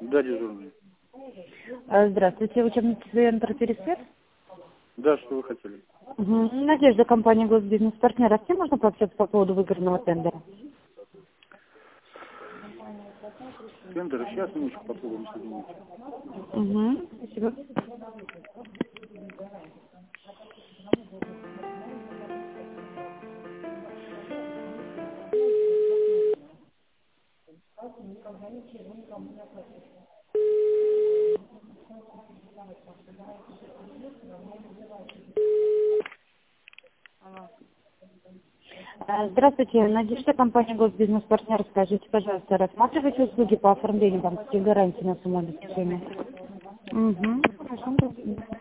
Да, дежурный. Здравствуйте, учебный центр «Пересвет». Да, что вы хотели? Надежда, компания «Госбизнес-партнер». А с кем можно пообщаться по поводу выигранного тендера? Тендер, сейчас минуточку попробуем соединить. Спасибо. Здравствуйте, Надежда, компания «Госбизнес-партнер». Скажите, пожалуйста, рассматриваете услуги по оформлению банковских гарантий на сумму обеспечения? Хорошо, спасибо.